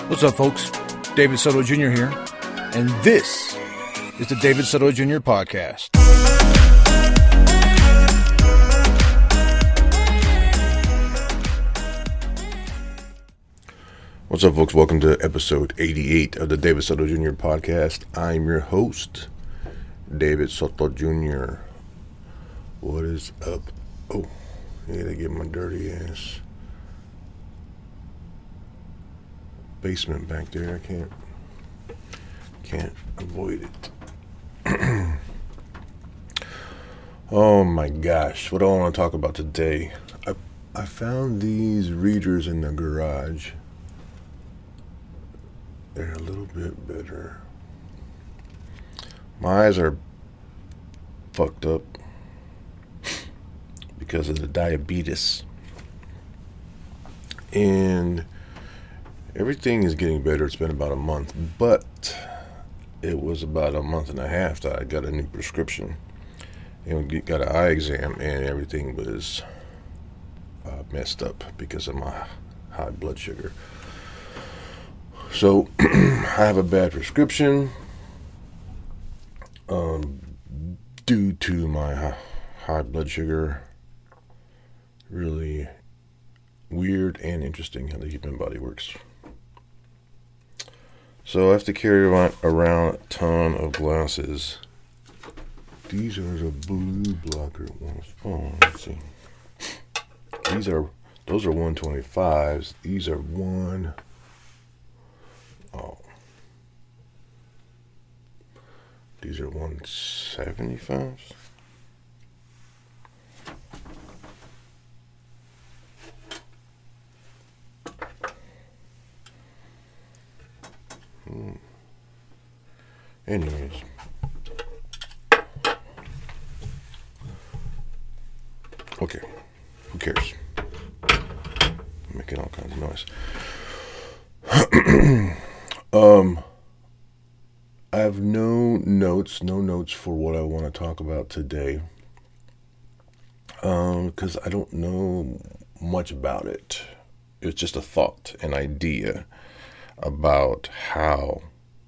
What's up, folks? David Soto Jr. here, and this is the David Soto Jr. podcast. What's up, folks? Welcome to episode 88 of the David Soto Jr. podcast. I'm your host, David Soto Jr. What is up? Oh, I gotta get my dirty ass basement back there. I can't avoid it. Oh my gosh, what do I want to talk about today? I found these readers in the garage. They're a little bit better. My eyes are fucked up because of the diabetes. And everything is getting better. It's been about a month, but it was about a month and a half that I got a new prescription and got an eye exam, and everything was messed up because of my high blood sugar. So I have a bad prescription due to my high blood sugar. Really weird and interesting how the human body works. So I have to carry around a ton of glasses. These are the blue blocker ones. Oh, let's see. Those are 125s. These are these are 175s. Anyways, okay, who cares? I'm making all kinds of noise. I have no notes for what I want to talk about today, because I don't know much about it. It's just a thought, an idea about how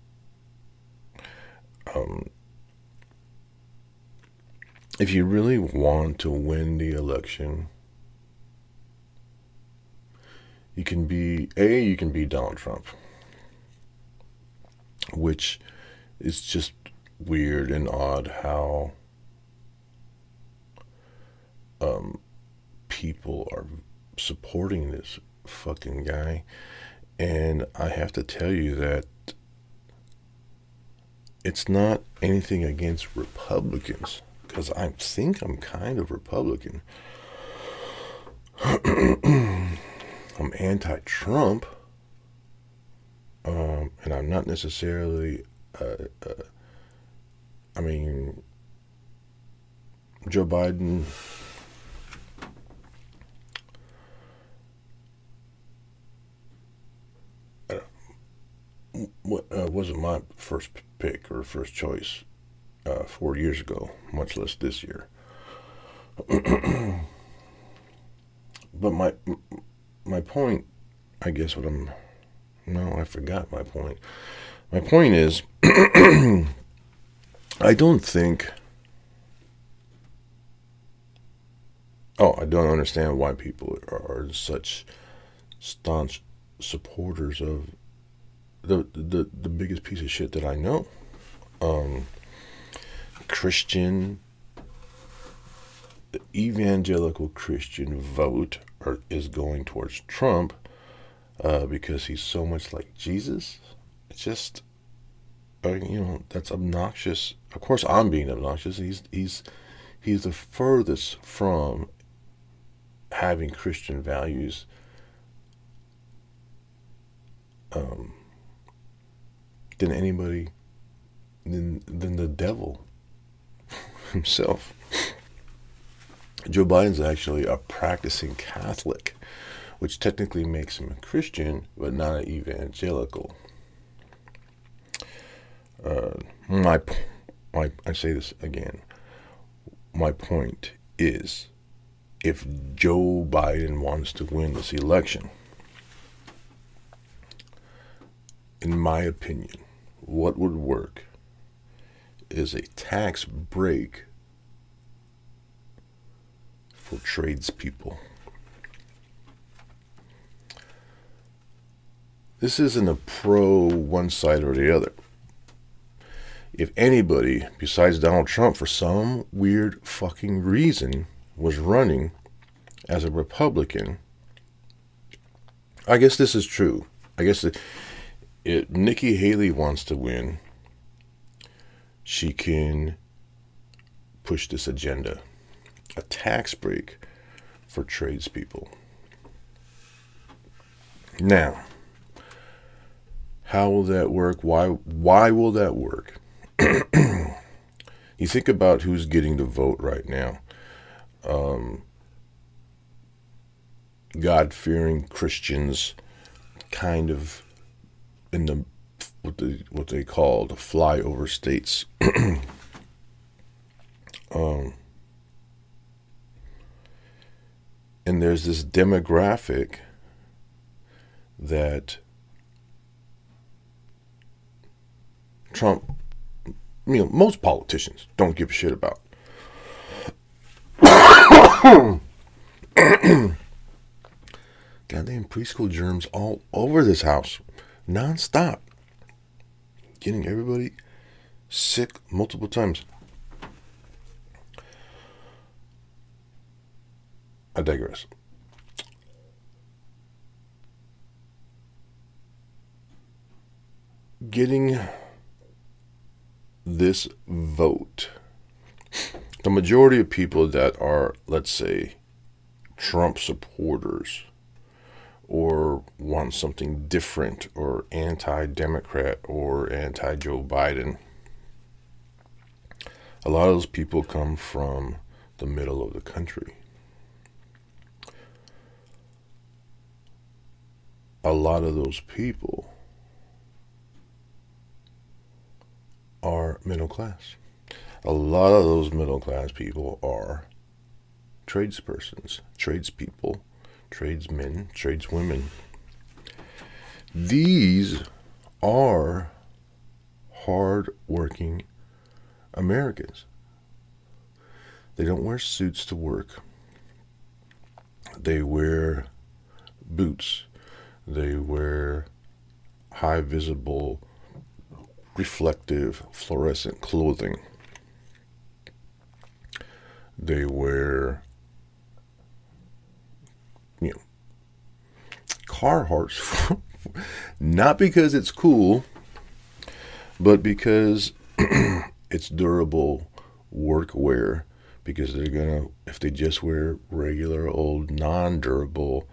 if you really want to win the election, you can be Donald Trump, which is just weird and odd how people are supporting this fucking guy. And I have to tell you that it's not anything against Republicans, because I think I'm kind of Republican. I'm anti-Trump, and I'm not necessarily, Joe Biden wasn't my first pick or first choice 4 years ago, much less this year. But my point, I guess I forgot my point. My point is, I don't understand why people are such staunch supporters of the biggest piece of shit that I know. The evangelical Christian vote is going towards Trump because he's so much like Jesus. It's just, that's obnoxious. Of course, I'm being obnoxious. He's the furthest from having Christian values than anybody, than the devil himself. Joe Biden's actually a practicing Catholic, which technically makes him a Christian, but not an evangelical. I say this again. My point is, if Joe Biden wants to win this election, in my opinion, what would work is a tax break for tradespeople. This isn't a pro one side or the other. If anybody besides Donald Trump, for some weird fucking reason, was running as a Republican, I guess this is true. I guess if Nikki Haley wants to win, she can push this agenda. A tax break for tradespeople. Now, how will that work? Why will that work? You think about who's getting the vote right now. God-fearing Christians, kind of in the what they call the flyover states. And there's this demographic that Trump, most politicians don't give a shit about. Goddamn preschool germs all over this house, nonstop, getting everybody sick multiple times. I digress. Getting this vote, the majority of people that are, let's say, Trump supporters or want something different or anti-Democrat or anti-Joe Biden, a lot of those people come from the middle of the country. A lot of those people are middle class. A lot of those middle class people are tradespersons, tradespeople, tradesmen, tradeswomen. These are hard-working Americans. They don't wear suits to work. They wear boots. They wear high visible, reflective, fluorescent clothing. They wear, Carhartts, not because it's cool, but because it's durable work wear. Because they're gonna, if they just wear regular old non-durable,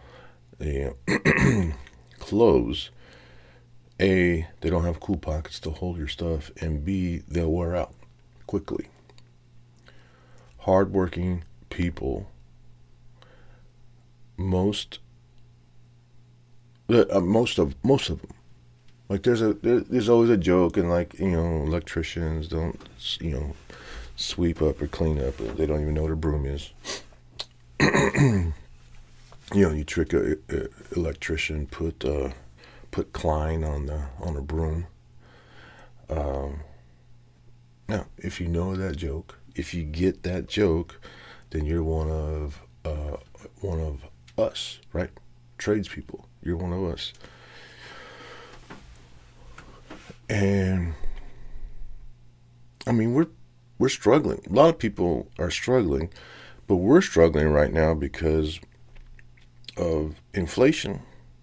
clothes, A, they don't have cool pockets to hold your stuff, and B, they'll wear out quickly. Hardworking people, most of them. Like there's always a joke, and electricians don't sweep up or clean up. They don't even know what a broom is. You trick a electrician, put Klein on a broom. Now, if you know that joke, if you get that joke, then you're one of us, right? Tradespeople. You're one of us. And I mean, we're struggling. A lot of people are struggling, but we're struggling right now because of inflation.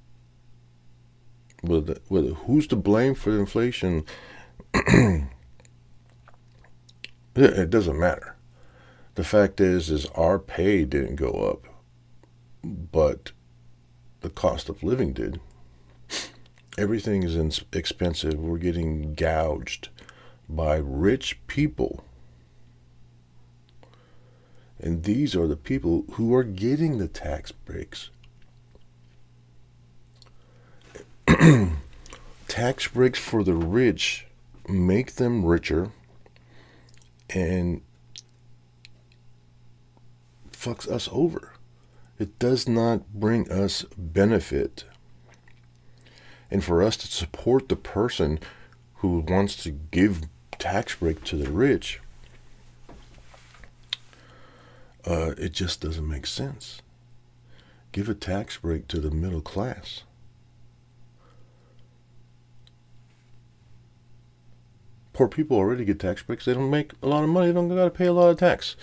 Whether who's to blame for the inflation, it doesn't matter. The fact is our pay didn't go up, but the cost of living did. Everything is expensive. We're getting gouged by rich people. And these are the people who are getting the tax breaks. Tax breaks for the rich make them richer and fucks us over. It does not bring us benefit. And for us to support the person who wants to give tax break to the rich, it just doesn't make sense. Give a tax break to the middle class. Poor people already get tax breaks. They don't make a lot of money. They don't got to pay a lot of tax.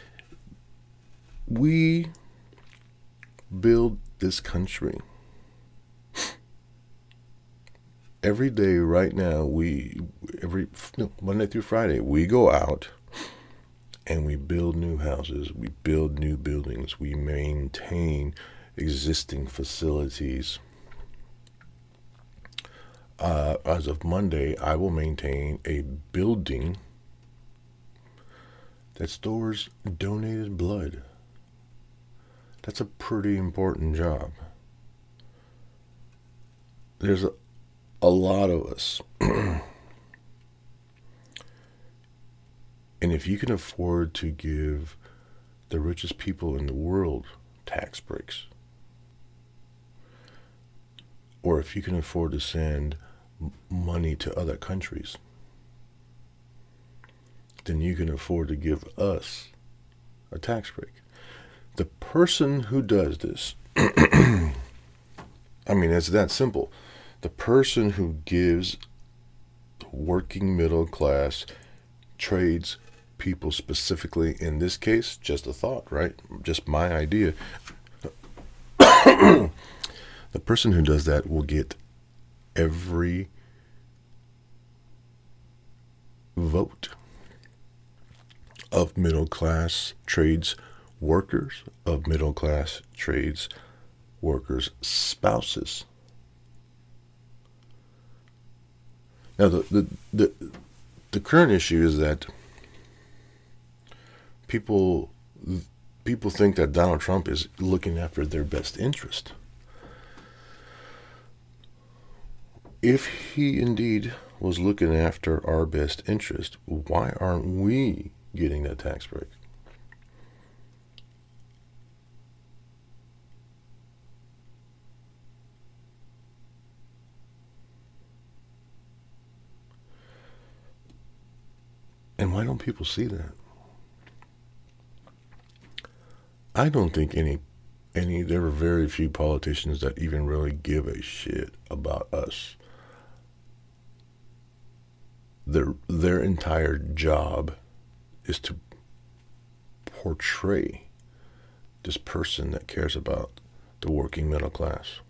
We build this country. Every day right now, Monday through Friday, we go out and we build new houses. We build new buildings. We maintain existing facilities. As of Monday, I will maintain a building that stores donated blood. That's a pretty important job. There's a lot of us. And if you can afford to give the richest people in the world tax breaks, or if you can afford to send money to other countries, then you can afford to give us a tax break. The person who does this, I mean, it's that simple. The person who gives the working middle class, trades people specifically, in this case, just a thought, right? Just my idea. The person who does that will get every vote of middle class trades workers, of middle class trades workers' spouses. Now, the current issue is that people think that Donald Trump is looking after their best interest. If he indeed was looking after our best interest, why aren't we getting that tax break? And why don't people see that? I don't think there are very few politicians that even really give a shit about us. Their entire job is to portray this person that cares about the working middle class.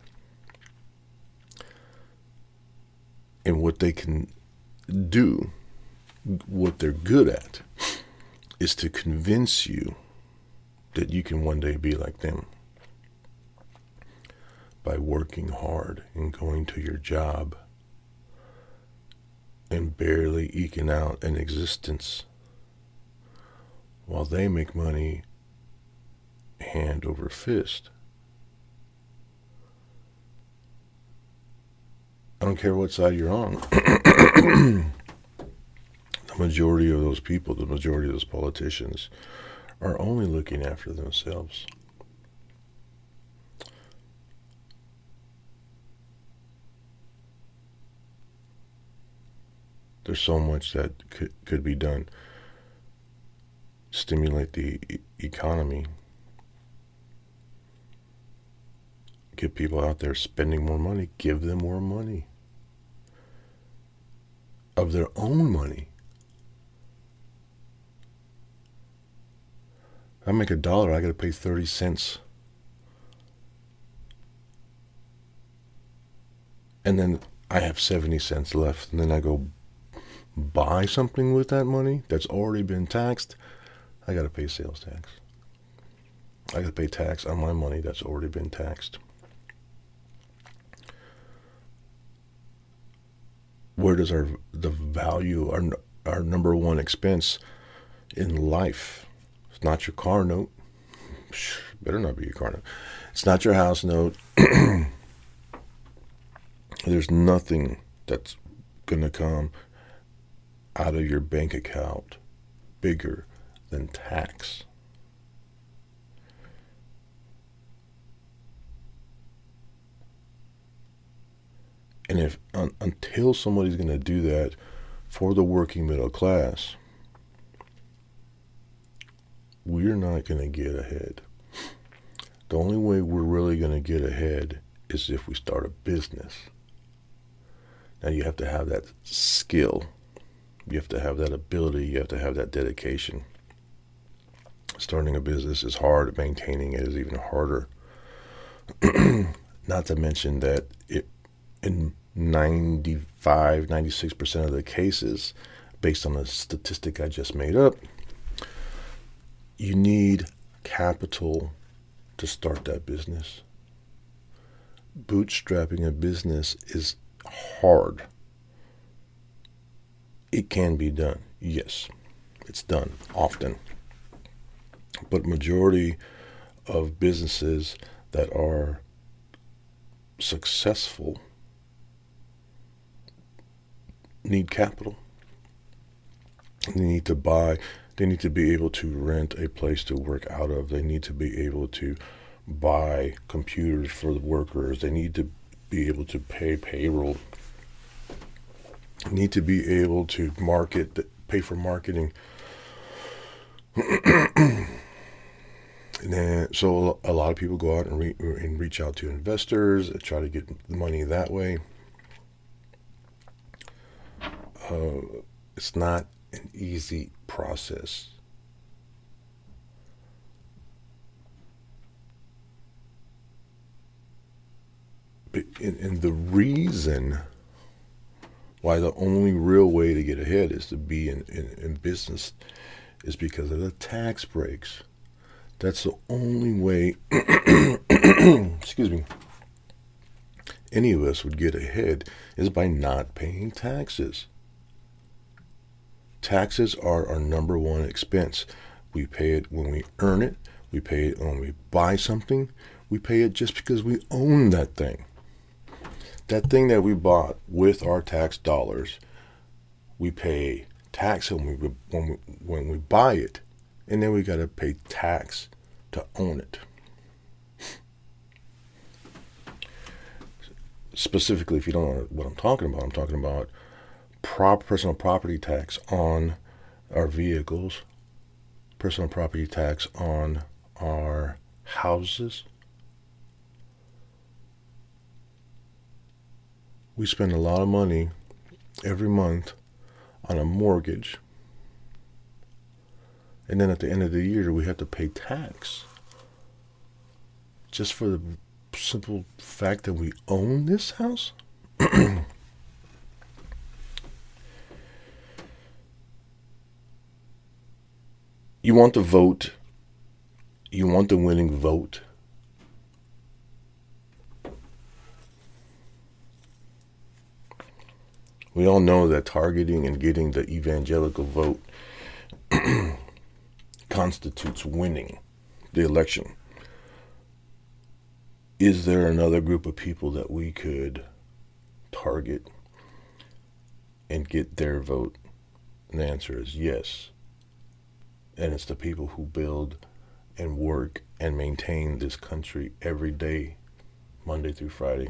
And what they can do, what they're good at, is to convince you that you can one day be like them by working hard and going to your job and barely eking out an existence while they make money hand over fist. I don't care what side you're on. The majority of those people, the majority of those politicians, are only looking after themselves. There's so much that could be done. Stimulate the economy. Get people out there spending more money. Give them more money. Of their own money. I make $1, I gotta pay 30 cents. And then I have 70 cents left, and then I go buy something with that money that's already been taxed. I gotta pay sales tax. I gotta pay tax on my money that's already been taxed. Where does the value, our number one expense in life? It's not your car note. Better not be your car note. It's not your house note. There's nothing that's gonna come out of your bank account bigger than tax. And if until somebody's going to do that for the working middle class, we're not going to get ahead. The only way we're really going to get ahead is if we start a business. Now you have to have that skill. You have to have that ability. You have to have that dedication. Starting a business is hard. Maintaining it is even harder. Not to mention that in 95, 96% of the cases, based on the statistic I just made up, you need capital to start that business. Bootstrapping a business is hard. It can be done. Yes, it's done often. But majority of businesses that are successful need capital. They need to buy. They need to be able to rent a place to work out of. They need to be able to buy computers for the workers. They need to be able to pay payroll. They need to be able to pay for marketing. And then, so a lot of people go out and reach out to investors and try to get money that way. It's not an easy process. And the reason why the only real way to get ahead is to be in business is because of the tax breaks. That's the only way, excuse me, any of us would get ahead is by not paying taxes. Taxes are our number one expense. We pay it when we earn it. We pay it when we buy something. We pay it just because we own that thing. That thing that we bought with our tax dollars, we pay tax when we buy it, and then we got to pay tax to own it. Specifically, if you don't know what I'm talking about personal property tax on our vehicles, personal property tax on our houses. We spend a lot of money every month on a mortgage. And then at the end of the year, we have to pay tax. Just for the simple fact that we own this house? You want the vote. You want the winning vote. We all know that targeting and getting the evangelical vote constitutes winning the election. Is there another group of people that we could target and get their vote? And the answer is yes. And it's the people who build and work and maintain this country every day, Monday through Friday.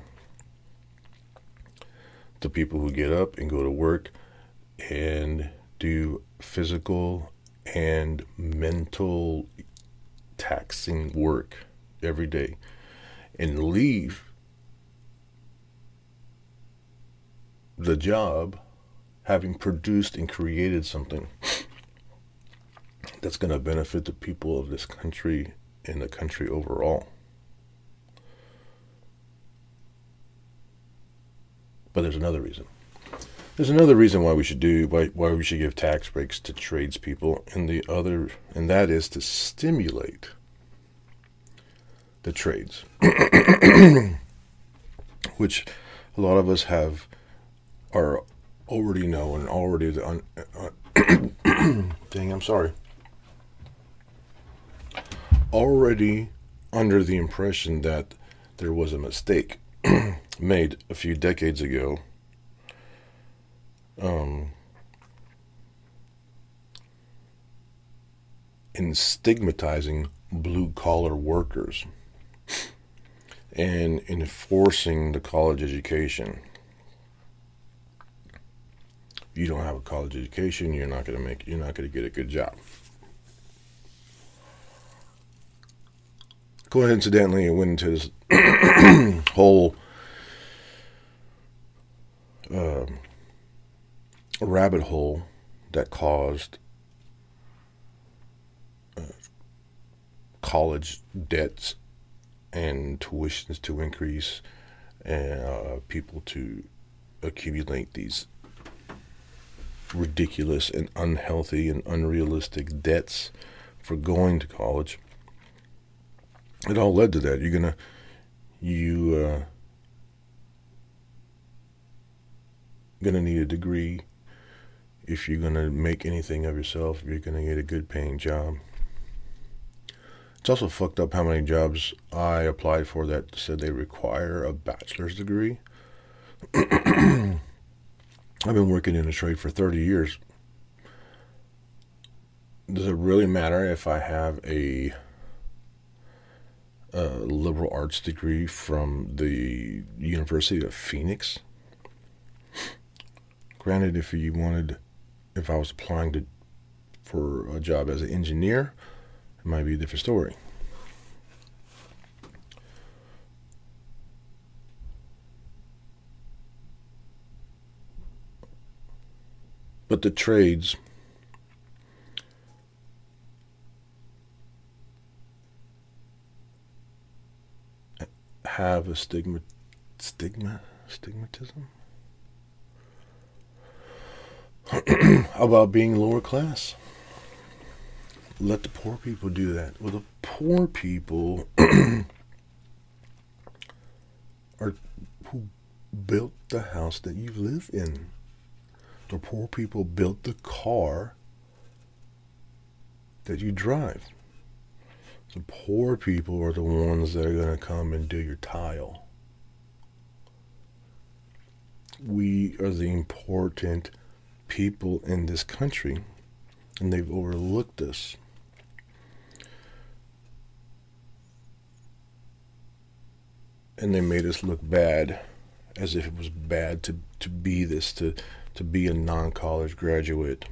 The people who get up and go to work and do physical and mental taxing work every day and leave the job having produced and created something that's going to benefit the people of this country and the country overall. But there's another reason. There's another reason why we should give tax breaks to tradespeople, and that is to stimulate the trades, which a lot of us already know and already already under the impression that there was a mistake made a few decades ago in stigmatizing blue-collar workers and enforcing the college education. you don't have a college education, you're not going to get a good job. Coincidentally, it went into this whole rabbit hole that caused college debts and tuitions to increase, and people to accumulate these ridiculous and unhealthy and unrealistic debts for going to college. It all led to that. You're gonna need a degree if you're gonna make anything of yourself, if you're gonna get a good paying job. It's also fucked up how many jobs I applied for that said they require a bachelor's degree. I've been working in a trade for 30 years. Does it really matter if I have a liberal arts degree from the University of Phoenix? Granted, if I was applying for a job as an engineer, it might be a different story. But the trades have a stigmatism about being lower class. Let the poor people do that. Well, the poor people are who built the house that you live in. The poor people built the car that you drive. The poor people are the ones that are going to come and do your tile. We are the important people in this country, and they've overlooked us. And they made us look bad, as if it was bad to be this, to be a non-college graduate.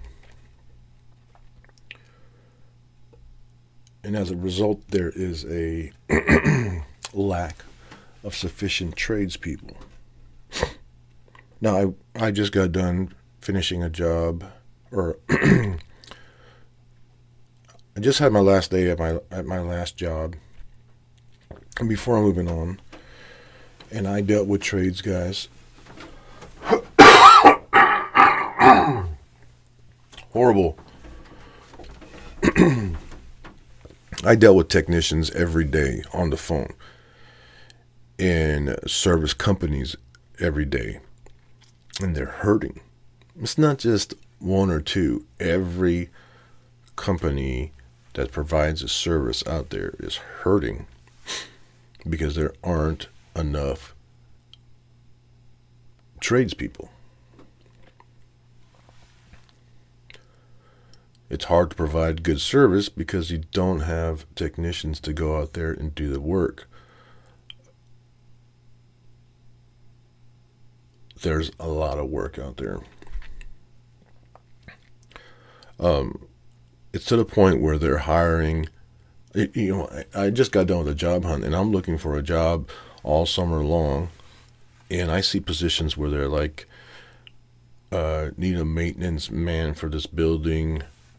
And as a result, there is a lack of sufficient tradespeople. Now, I just got done finishing a job, or I just had my last day at my last job, and before I'm moving on, and I dealt with trades guys. Horrible. I dealt with technicians every day on the phone, in service companies every day, and they're hurting. It's not just one or two. Every company that provides a service out there is hurting because there aren't enough tradespeople. It's hard to provide good service because you don't have technicians to go out there and do the work. There's a lot of work out there. It's to the point where they're hiring. I just got done with a job hunt, and I'm looking for a job all summer long, and I see positions where they're like, need a maintenance man for this building,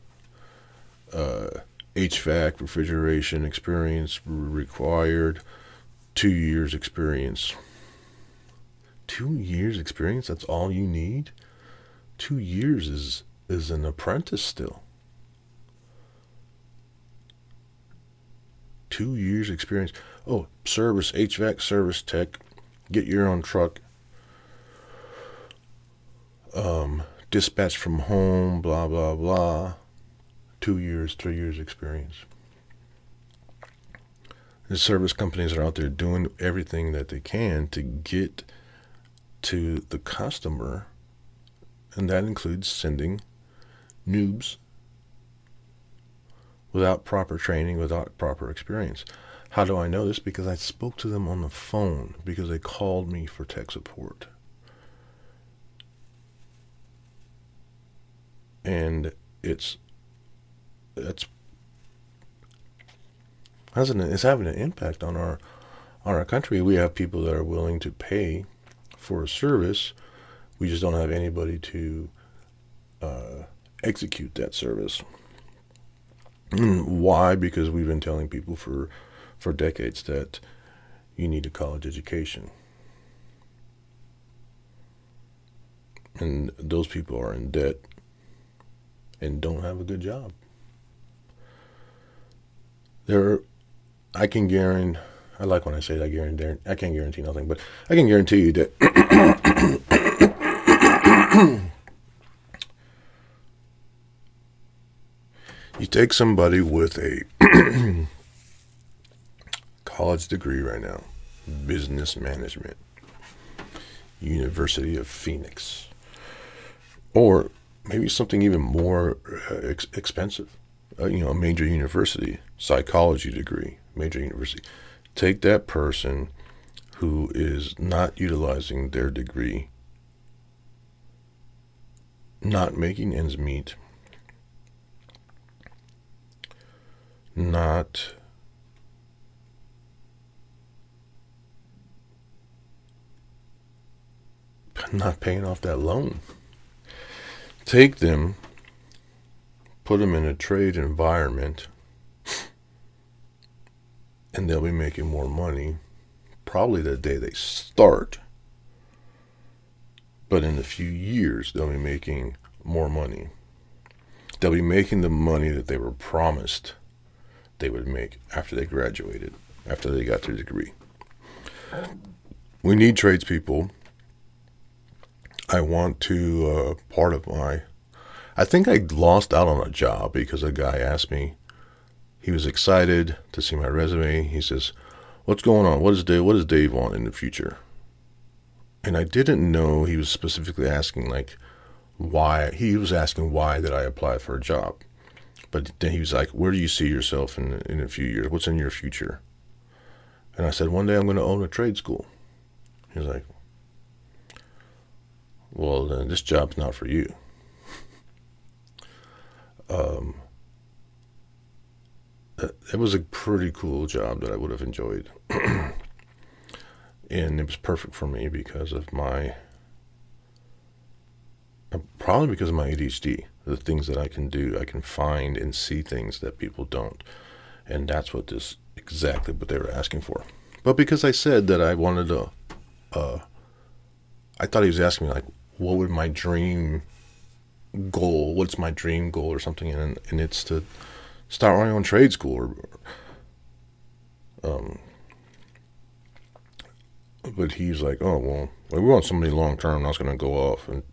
HVAC, refrigeration experience required, 2 years experience. 2 years experience? That's all you need? 2 years is an apprentice still. 2 years experience. Oh, service, HVAC service tech. Get your own truck. Dispatch from home, blah, blah, blah. 2 years, 3 years experience. The service companies are out there doing everything that they can to get to the customer, and that includes sending noobs without proper training, without proper experience. How do I know this? Because I spoke to them on the phone, because they called me for tech support. And it's having an impact on our country. We have people that are willing to pay for a service. We just don't have anybody to execute that service. Why? Because we've been telling people for decades that you need a college education. And those people are in debt and don't have a good job. I can guarantee, I like when I say that, I can't guarantee nothing, but I can guarantee you that you take somebody with a college degree right now, business management, University of Phoenix, or maybe something even more expensive, a major university, psychology degree, major university. Take that person who is not utilizing their degree, not making ends meet, not paying off that loan. Take them, put them in a trade environment, and they'll be making more money probably the day they start, but in a few years they'll be making more money. They'll be making the money that they were promised they would make after they graduated, after they got their degree. We need tradespeople. I want to, I think I lost out on a job because a guy asked me, he was excited to see my resume. He says, "What's going on? What does Dave want in the future?" And I didn't know he was specifically asking why. He was asking why did I apply for a job. But then he was like, "Where do you see yourself in a few years? What's in your future?" And I said, "One day I'm going to own a trade school." He was like, "Well, then this job's not for you." It was a pretty cool job that I would have enjoyed. And it was perfect for me because of probably because of my ADHD. The things that I can do, I can find and see things that people don't. And that's exactly what they were asking for. But because I said that I wanted to, I thought he was asking me what would my dream goal, what's my dream goal or something, and it's to start my own trade school. But he's like, "Oh, well, we want somebody long term, that's going to go off." And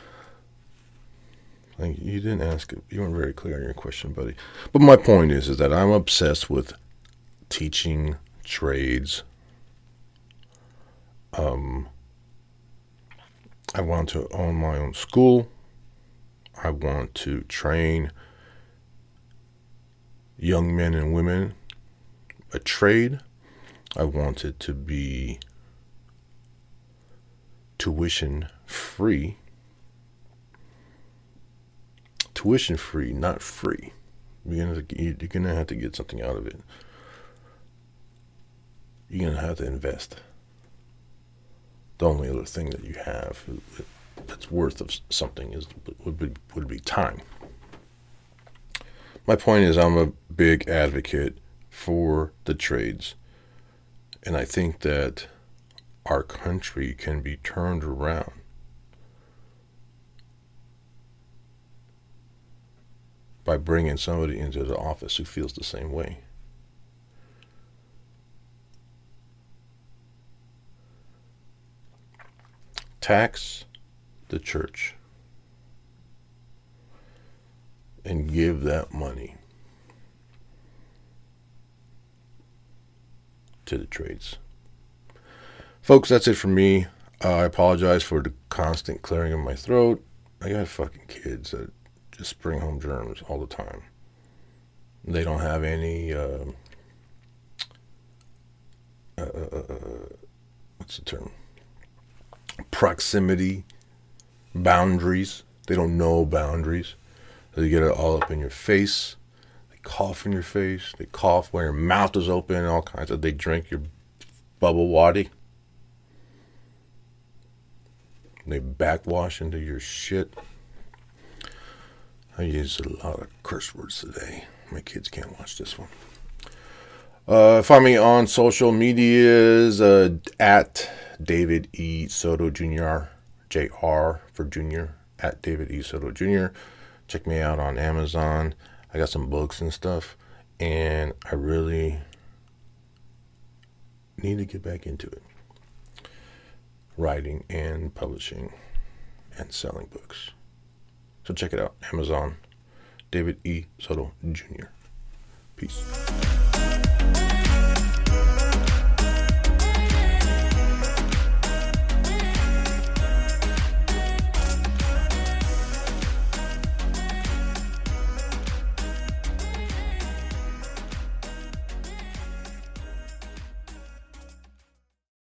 you didn't ask it. You weren't very clear on your question, buddy. But my point is that I'm obsessed with teaching trades. I want to own my own school. I want to train young men and women a trade. I want it to be tuition free. Tuition free, not free. You're going to have to get something out of it. You're going to have to invest. The only other thing that you have that's worth of something would be time. My point is, I'm a big advocate for the trades, and I think that our country can be turned around by bringing somebody into the office who feels the same way. Tax the church and give that money to the trades. Folks, that's it for me. I apologize for the constant clearing of my throat. I got fucking kids that just bring home germs all the time. They don't have any what's the term? Proximity, boundaries. They don't know boundaries. They get it all up in your face. They cough in your face. They cough when your mouth is open, all kinds of. They drink your bubble waddy. They backwash into your shit. I use a lot of curse words today. My kids can't watch this one. Find me on social medias at David E. Soto Jr. JR for Junior. At David E. Soto Jr. Check me out on Amazon. I got some books and stuff. And I really need to get back into it. Writing and publishing and selling books. So check it out. Amazon. David E. Soto Jr. Peace.